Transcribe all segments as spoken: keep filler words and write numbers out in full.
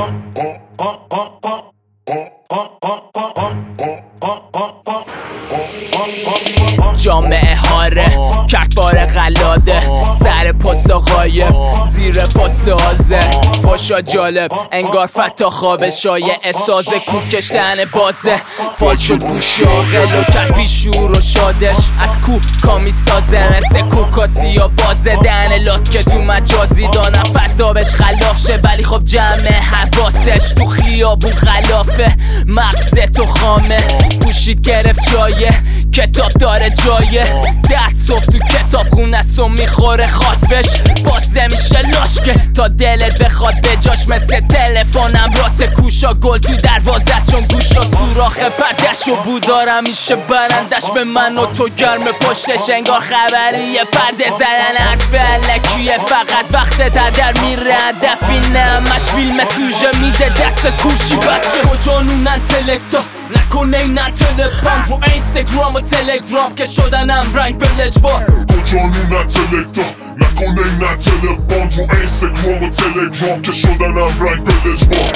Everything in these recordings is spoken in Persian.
جامعه هاره کرد بار غلاده سر پاسا غایب زیر پاسا آزه فاشا جالب انگار فتا خواب شایع اساز کوک کشتن بازه فال شد گوشا غلو کرد بیشور و شادش از کو کامی سازه مثل کوکاسی یا بازه دهن لات که تو مجازی دانم فضابش خلاف شه ولی خب جمع حواسش تو خیابون خلافه مغز تو خامه گوشید گرفت جایه کتاب داره جایه دست صفت تو کتاب خونه سو میخوره خاطبش بازه میشه لاشکه تا دلت بخواد به جاش مثل تلفنم رات کوشا گل تو دروازه چون گوشا سوراخ پردش و بودارم میشه برندش به من و تو گرم پشتش انگار خبریه پرده زدن حرف علکیه فقط وقت در میره هدفی نمش فیلم سوژه میده دست کوشی بچه کجانونن تلکتا نکنه اینن تلپان رو اینستاگرام و تلگرام که شدنم رنگ به لجبار کجانونن تلکتا نکنه اینن تلپان رو اینستاگرام و تلگرام که شدنم رنگ به لجبار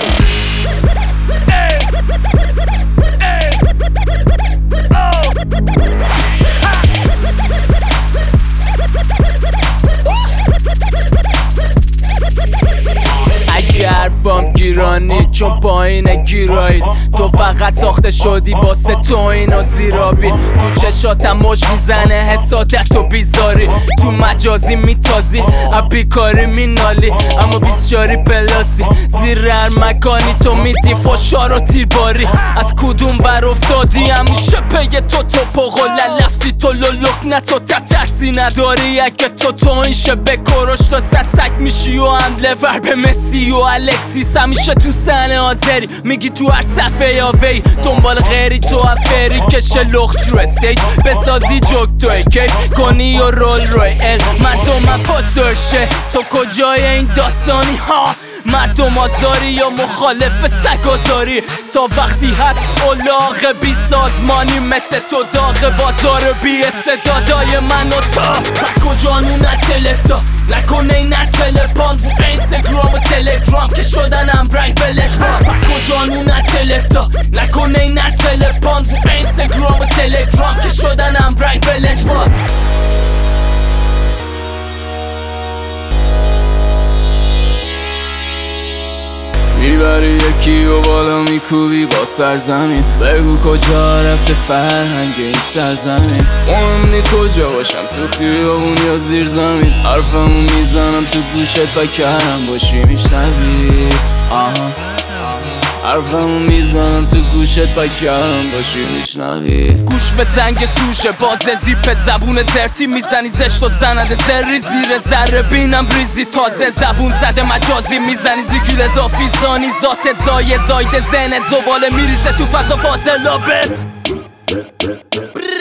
حرفام گیرانی چون پایین گیرایید تو فقط ساخته شدی واسه تو اینو زیرابی تو چشاتم مش میزنه حسادت و بیزاری تو مجازی میتازی اب بیکاری مینالی اما بیسچاری پلاسی زیر هر مکانی تو میدی فشار و تیرباری از کدوم ور افتادی همیشه پی تو تو پاقل لفظی تو لولک نه تو تترسی نداری اگه تو تو این شبه کروش تو سسک میشی و حمله ور به مسی و الکسیس همیشه تو سحنه حاضری میگی تو هر صفحه یا وی دنبال غیری تو افری کشه لخت رو استیج بسازی جوک تو کیف کنی و رول روی ال مردم پاسدرشه تو کجای این داستانی ها مردم آزاری یا مخالف سگازاری تا وقتی هست اولاغ بی سازمانی مثل تو داغ بازار بی استعدادای من و تا کجانونن تلکتا نکنه اینن تلپان رو اینستاگرام و تلگرام که شدنم رنگ به لجبار کجانونن تلکتا نکنه اینن تلپان رو اینستاگرام و تلگرام که شدنم رنگ به لجبار میبری یکی و بالا میکوبی با سرزمین بگو کجا رفته فرهنگ این سرزمین مهم نی کجا باشم تو خیابون یا زیر زمین حرفمو میزنم تو گوشت و کردم باشی میشنوی آها حرفمو میزنم تو گوشت با کردم باشی میشنوی گوش به زنگ سوشه باز زیپ زبون زرتی میزنی زشت و زنده زری زیر ذره بینم ریزی تازه زبون زده مجازی میزنی زیگیل اضافی زانی ذات زای زاید زنت زباله میریزه تو فضا فاصله بت